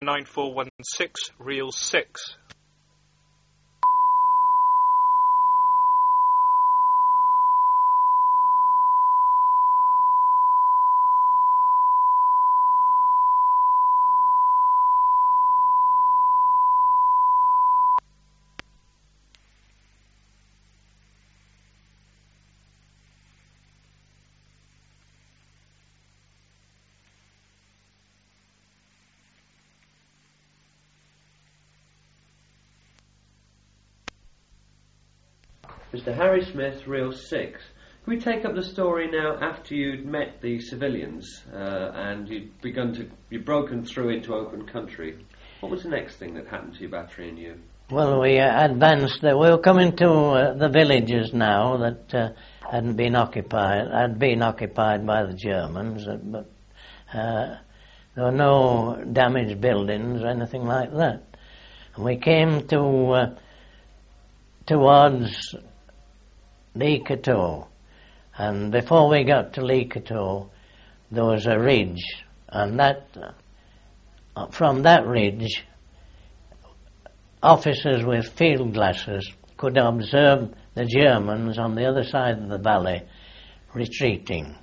9416, reel 6. Mr. Harry Smith, reel 6. Can we take up the story now after you'd met the civilians and you'd broken through into open country? What was the next thing that happened to your battery and you? Well, we advanced. We were coming to the villages now that had been occupied by the Germans, but there were no damaged buildings or anything like that. And we came to towards Le Cateau, and before we got to Le Cateau there was a ridge, and that from that ridge officers with field glasses could observe the Germans on the other side of the valley retreating.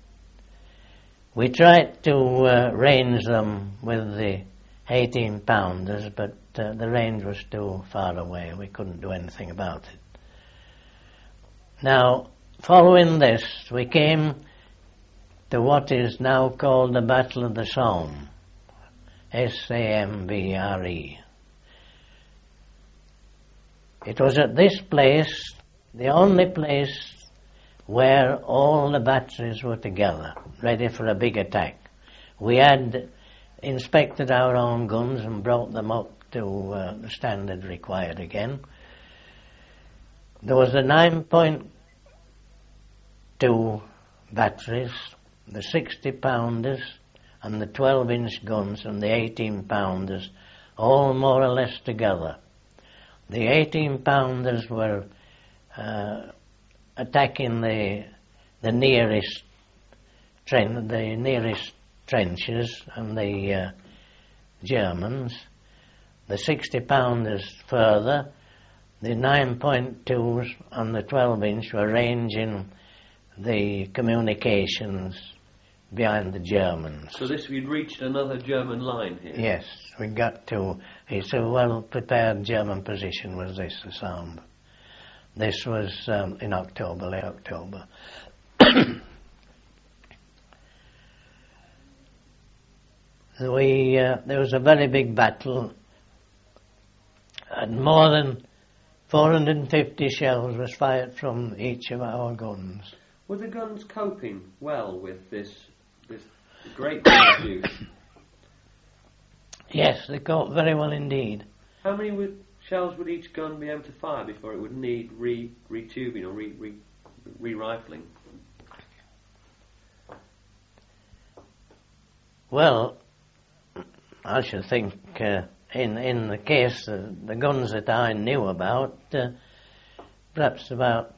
We tried to range them with the 18-pounders, but the range was too far away. We couldn't do anything about it. Now, following this, we came to what is now called the Battle of the Somme, S-A-M-B-R-E. It was at this place, the only place where all the batteries were together, ready for a big attack. We had inspected our own guns and brought them up to the standard required again. There was the 9.2 batteries, the 60-pounders and the 12-inch guns and the 18-pounders, all more or less together. The 18-pounders were attacking the nearest trenches and the Germans. The 60-pounders further, the 9.2s and the 12-inch were ranging the communications behind the Germans. So you'd reached another German line here? Yes, we got to. It's a well-prepared German position was this, the Somme. This was in October, late October. There was a very big battle, and more than 450 shells was fired from each of our guns. Were the guns coping well with this great abuse? Yes, they coped very well indeed. How many shells would each gun be able to fire before it would need retubing or re-rifling? Well, I should think in the case the guns that I knew about, perhaps about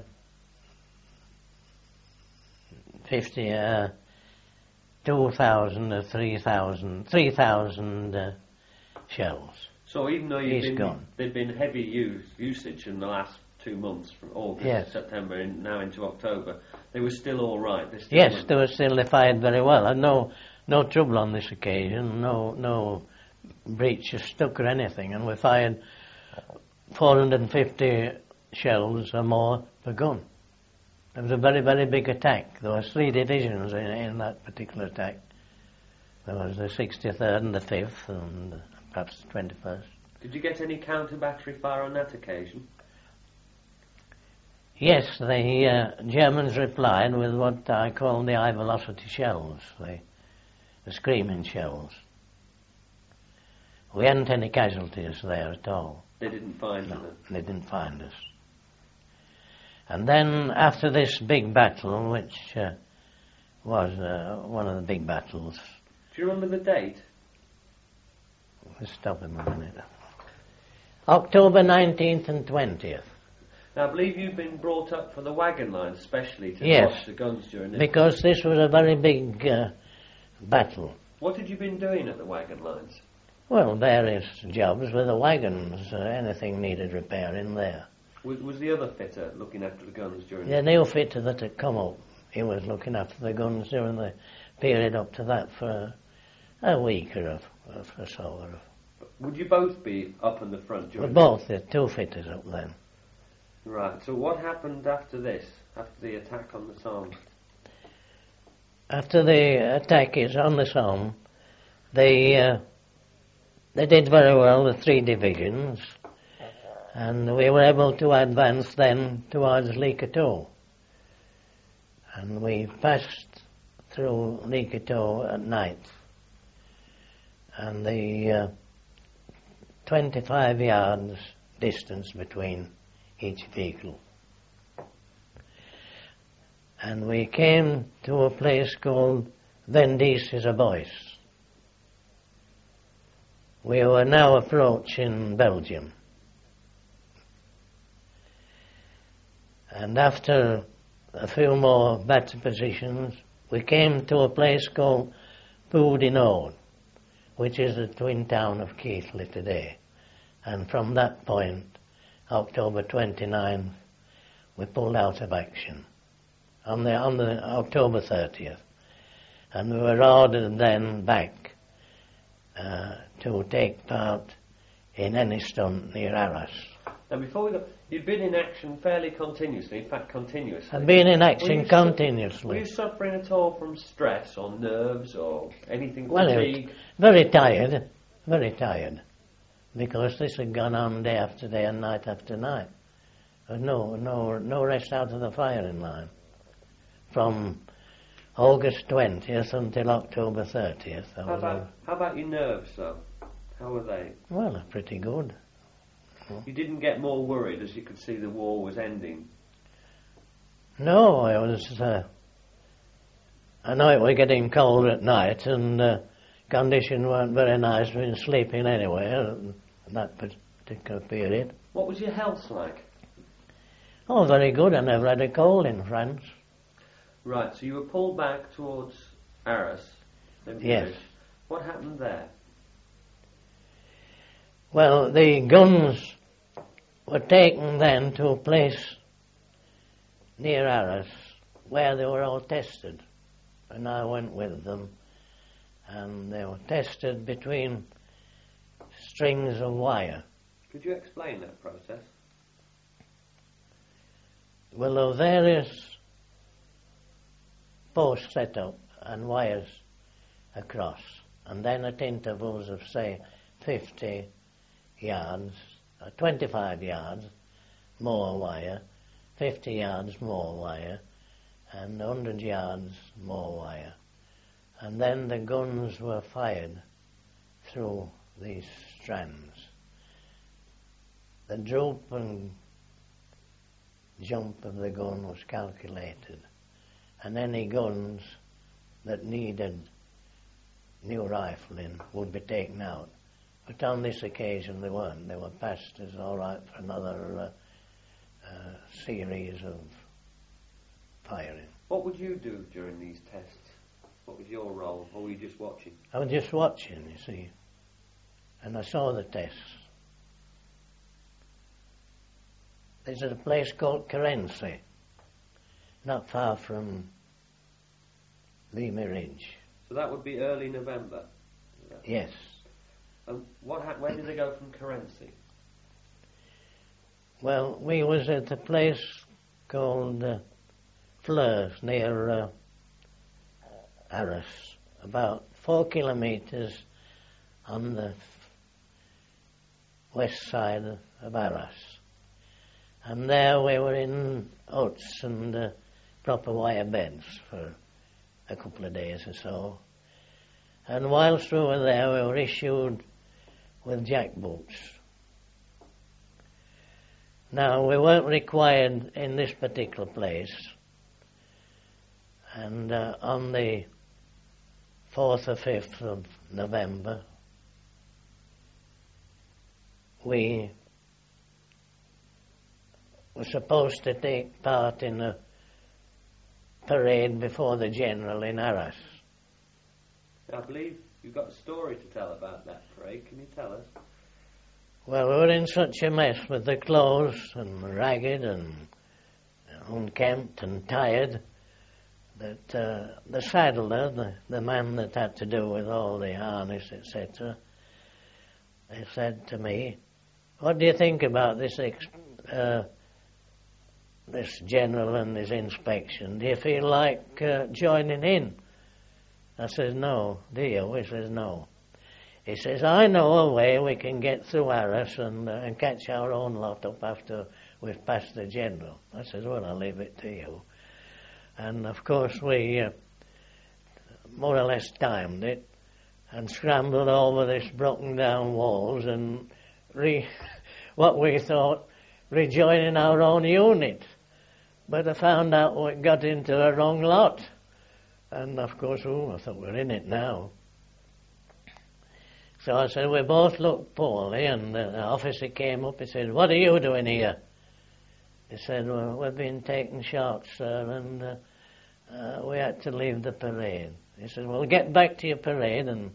2,000 or 3,000 shells. So even though there'd been heavy usage in the last 2 months, from August, September, and now into October, they were still all right? They fired very well. I had no trouble on this occasion, no breaches stuck or anything, and we fired 450 shells or more per gun. It was a very, very big attack. There were 3 divisions in that particular attack. There was the 63rd and the 5th and perhaps the 21st. Did you get any counter-battery fire on that occasion? Yes, the Germans replied with what I call the high-velocity shells, the screaming shells. We hadn't any casualties there at all. They didn't find us? No, they didn't find us. And then after this big battle, which was one of the big battles... Do you remember the date? Let's stop him a minute. October 19th and 20th. Now, I believe you've been brought up for the wagon line, especially to watch the guns during this. Because this was a very big battle. What had you been doing at the wagon lines? Well, various jobs with the wagons, anything needed repairing there. Was the other fitter looking after the guns during The new fitter that had come up, he was looking after the guns during the period up to that for a week or so. Would you both be up in the front during Both, the two fitters up then. Right, so what happened after this, after the attack on the Somme? After the attack is on the Somme, they did very well, the three divisions, and we were able to advance then towards Le Cateau. And we passed through Le Cateau at night, and the 25 yards distance between each vehicle. And we came to a place called Vendies-is-a-Bois. We were now approaching Belgium. And after a few more battle positions, we came to a place called Boudinot, which is the twin town of Keighley today. And from that point, October 29th, we pulled out of action on the October 30th. And we were ordered then back to take part in Enniston near Arras. Now before we go, you'd been in action fairly continuously, in fact continuously. I've been in action continuously. Were you suffering at all from stress or nerves or anything, Well, fatigue? very tired, because this had gone on day after day and night after night. No rest out of the firing line. From August 20th until October 30th. How about your nerves, though? How were they? Well, they're pretty good. You didn't get more worried as you could see the war was ending? No, I was... I know it was getting cold at night, and conditions weren't very nice. We were sleeping anywhere in that particular period. What was your health like? Oh, very good. I never had a cold in France. Right, so you were pulled back towards Arras. Yes. What happened there? Well, the guns were taken then to a place near Arras where they were all tested. And I went with them, and they were tested between strings of wire. Could you explain that process? Well, there were various posts set up and wires across, and then at intervals of, say, 50 yards, 25 yards, more wire, 50 yards, more wire, and 100 yards, more wire. And then the guns were fired through these strands. The droop and jump of the gun was calculated, and any guns that needed new rifling would be taken out. But on this occasion they weren't. They were passed as all right for another series of firing. What would you do during these tests? What was your role, or were you just watching? I was just watching, you see, and I saw the tests. There's a place called Carency, not far from Lima Ridge. So that would be early November? Yes. And where did they go from Carency? Well, we was at a place called Fleurs near Arras, about 4 kilometres on the west side of Arras. And there we were in huts and proper wire beds for a couple of days or so. And whilst we were there, we were issued with jackboots. Now, we weren't required in this particular place, and on the 4th or 5th of November, we were supposed to take part in a parade before the general in Arras. I believe You've got a story to tell about that parade. Can you tell us? Well, we were in such a mess with the clothes and ragged and unkempt and tired that the saddler, the man that had to do with all the harness, etc., he said to me, "What do you think about this this general and his inspection? Do you feel like joining in?" I says, "No." "Do you?" He says, "No." He says, "I know a way we can get through Arras and catch our own lot up after we've passed the general." I says, "Well, I'll leave it to you." And of course we more or less timed it and scrambled over this broken down walls and what we thought rejoining our own unit. But I found out we got into the wrong lot. And of course, I thought we're in it now. So I said, we both looked poorly, and the officer came up. He said, "What are you doing here?" He said, "Well, we've been taking shots, sir, and we had to leave the parade." He said, "Well, get back to your parade and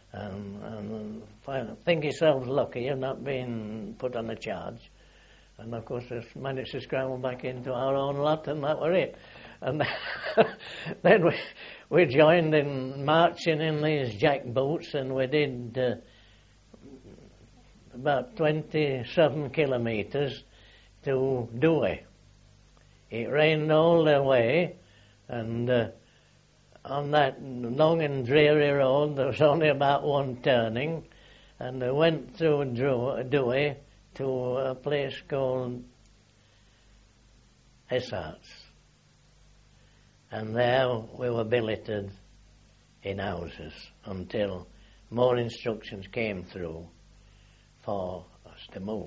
think yourselves lucky you're not being put on a charge." And of course, we managed to scramble back into our own lot, and that was it. And then we joined in marching in these jack boots, and we did about 27 kilometres to Douai. It rained all the way, and on that long and dreary road there was only about one turning, and we went through Douai to a place called Essarts. And there we were billeted in houses until more instructions came through for us to move.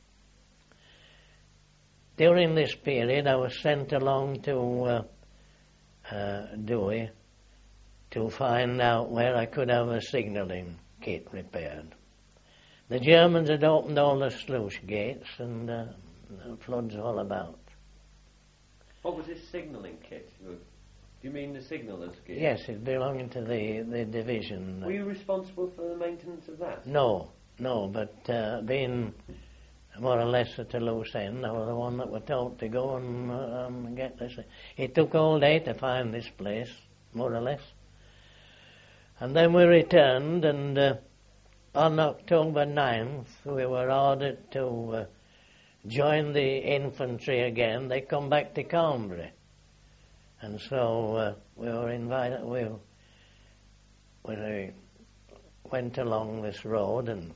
During this period I was sent along to Douai to find out where I could have a signalling kit repaired. The Germans had opened all the sluice gates and the floods all about. What was this signalling kit? Do you mean the signaller's gear? Yes, it belonged to the division. Were you responsible for the maintenance of that? No, but being more or less at a loose end, I was the one that was told to go and get this. It took all day to find this place, more or less. And then we returned, and on October 9th we were ordered to join the infantry again. They come back to Cambrai. And so we were invited, we went along this road, and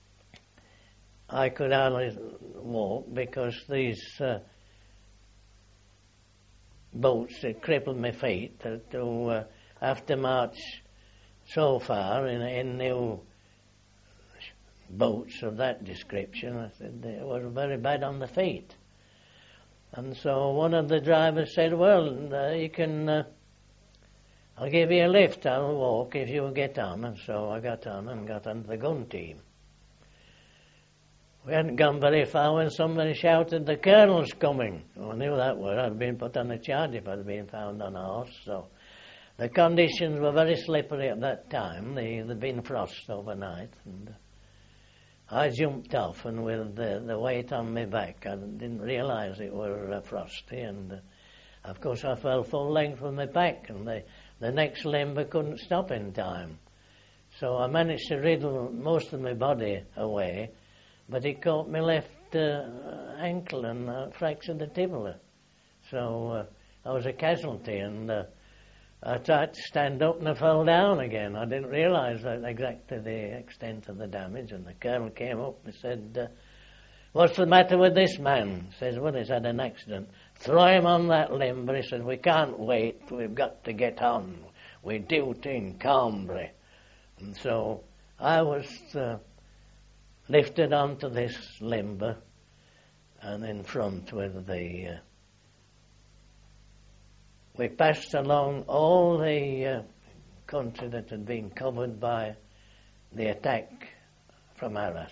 I could hardly walk because these boats had crippled my feet. To have to march so far in new boats of that description, I said it was very bad on the feet. And so one of the drivers said, "Well, you can, I'll give you a lift, I'll walk if you get on." And so I got on and got on the gun team. We hadn't gone very far when somebody shouted, "The Colonel's coming." Well, I knew that word. I'd been put on a charge if I'd been found on a horse. So the conditions were very slippery at that time. There'd been frost overnight, and I jumped off, and with the weight on my back, I didn't realise it were frosty, and of course I fell full length on my back, and the next limber couldn't stop in time. So I managed to wriggle most of my body away, but it caught my left ankle and fractured the tibia. So I was a casualty, and I tried to stand up and I fell down again. I didn't realise exactly the extent of the damage, and the Colonel came up and said, "What's the matter with this man?" He says, "Well, he's had an accident." "Throw him on that limber." He said, "We can't wait, we've got to get on. We're duty in Cambrai." And so I was lifted onto this limber and in front with the... We passed along all the country that had been covered by the attack from Arras.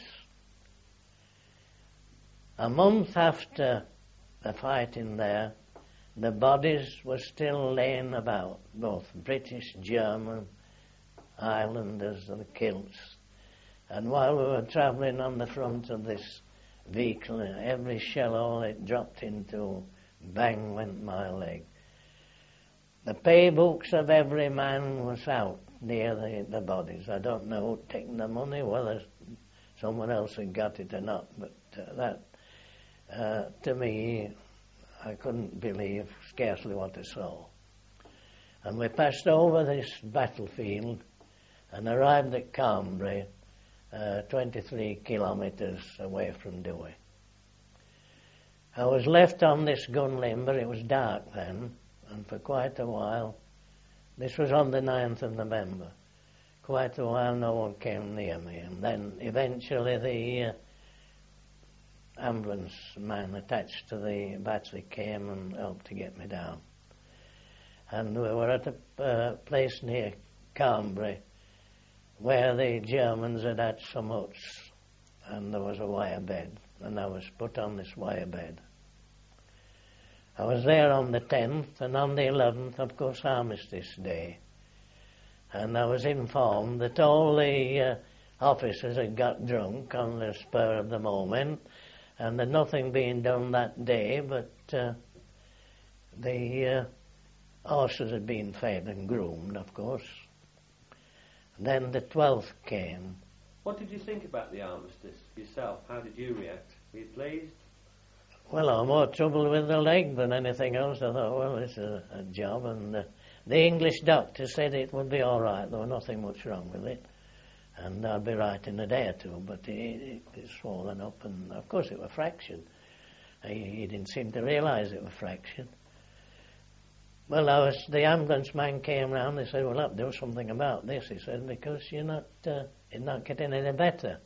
A month after the fighting there, the bodies were still laying about, both British, German, Islanders and kilts. And while we were travelling on the front of this vehicle, every shell hole it dropped into, bang went my leg. The pay books of every man was out near the bodies. I don't know who'd taken the money, whether someone else had got it or not, but that, to me, I couldn't believe scarcely what I saw. And we passed over this battlefield and arrived at Cambrai, 23 kilometres away from Douai. I was left on this gun limber. It was dark then, and for quite a while, this was on the 9th of November, quite a while no one came near me. And then eventually the ambulance man attached to the battery came and helped to get me down. And we were at a place near Cambrai where the Germans had some huts, and there was a wire bed, and I was put on this wire bed. I was there on the 10th, and on the 11th, of course, Armistice Day. And I was informed that all the officers had got drunk on the spur of the moment, and there'd nothing being done that day, but the horses had been fed and groomed, of course. Then the 12th came. What did you think about the armistice yourself? How did you react? Were you pleased? Well, I had more trouble with the leg than anything else. I thought, well, it's a job. And the English doctor said it would be all right. There was nothing much wrong with it. And I'd be right in a day or two. But it's swollen up. And, of course, it was fractured. He didn't seem to realise it was fractured. Well, the ambulance man came round. They said, well, I'll do something about this. He said, because you're not getting any better.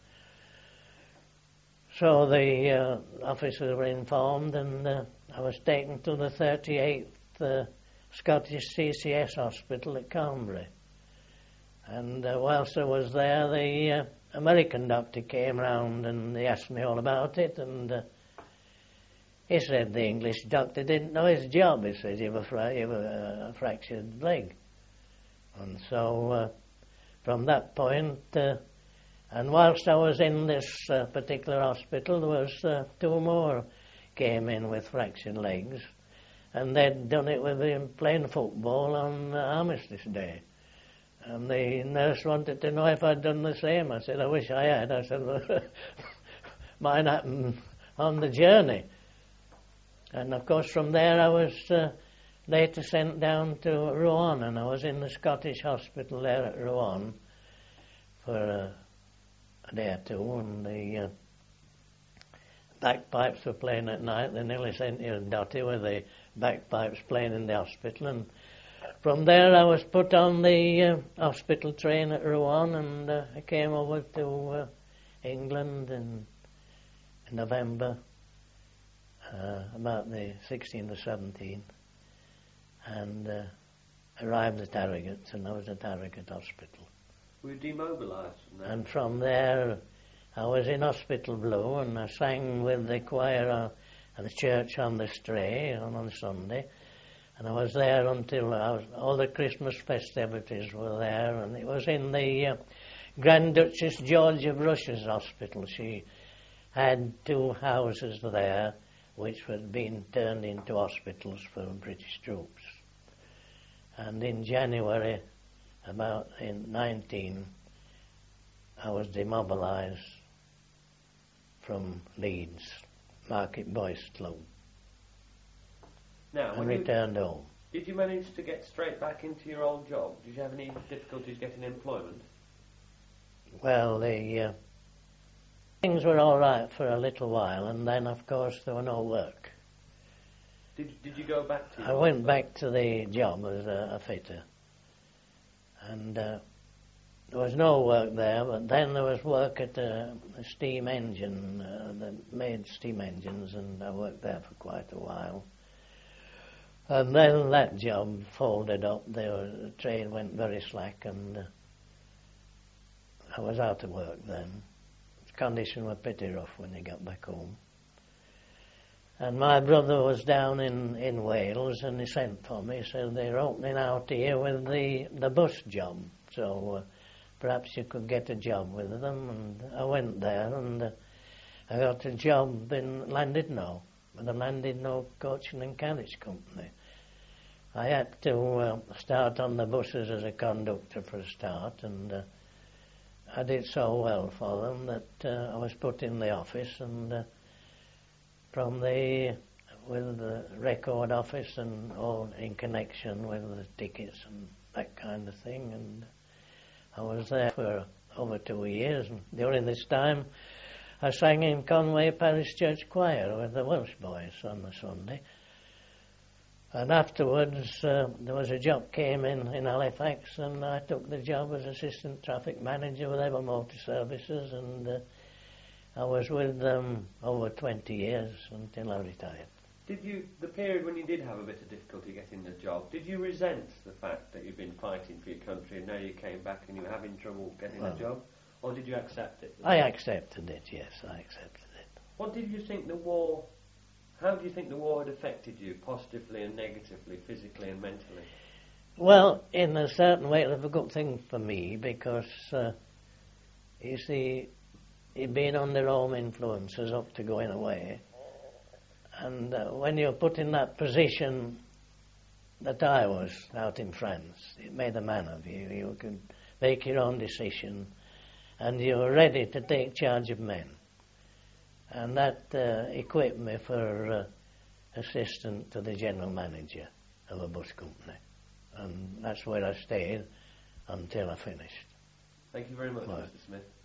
So the officers were informed, and I was taken to the 38th Scottish CCS hospital at Cambrai. And whilst I was there, the American doctor came round and he asked me all about it, and he said the English doctor didn't know his job. He said, you have a fractured leg. And so from that point, and whilst I was in this particular hospital, there was two more came in with fractured legs, and they'd done it with them playing football on Armistice Day. And the nurse wanted to know if I'd done the same. I said, I wish I had. I said, well, mine happened on the journey. And of course from there I was later sent down to Rouen, and I was in the Scottish hospital there at Rouen for a day or two, and the bagpipes were playing at night. They nearly sent you a dotty with the bagpipes playing in the hospital. And from there I was put on the hospital train at Rouen, and I came over to England in November, about the 16th or 17th, and arrived at Harrogate, and I was at Harrogate Hospital. We were demobilised from there. And from there, I was in Hospital Blue, and I sang with the choir at the church on the Stray on Sunday. And I was there until all the Christmas festivities were there, and it was in the Grand Duchess George of Russia's hospital. She had two houses there, which had been turned into hospitals for British troops. And in January, about in 19, I was demobilised from Leeds, Market Boys Club, and returned home. Did you manage to get straight back into your old job? Did you have any difficulties getting employment? Well, the things were all right for a little while, and then, of course, there was no work. Did you go back to? I went back to the job as a fitter, and there was no work there. But then there was work at a steam engine that made steam engines, and I worked there for quite a while. And then that job folded up. The trade went very slack, and I was out of work then. The conditions were pretty rough when I got back home. And my brother was down in Wales, and he sent for me. He said they're opening out here with the bus job. So perhaps you could get a job with them. And I went there, and I got a job in Llandudno, with the Llandudno Coaching and Carriage Company. I had to start on the buses as a conductor for a start, and I did so well for them that I was put in the office, and with the record office and all in connection with the tickets and that kind of thing, and I was there for over 2 years, and during this time I sang in Conway Parish Church Choir with the Welsh boys on the Sunday. And afterwards, there was a job came in Halifax, and I took the job as assistant traffic manager with Ever Motor Services, and I was with them over 20 years until I retired. Did you, the period when you did have a bit of difficulty getting the job, did you resent the fact that you'd been fighting for your country and now you came back and you were having trouble getting a job? Or did you accept it? I accepted it, yes, I accepted it. What did you think the war... How do you think the war had affected you, positively and negatively, physically and mentally? Well, in a certain way, it was a good thing for me because, you see, being under home influences up to going away, and when you're put in that position that I was out in France, it made a man of you. You could make your own decision, and you were ready to take charge of men. And that equipped me for assistant to the general manager of a bus company. And that's where I stayed until I finished. Thank you very much, Mr. Smith.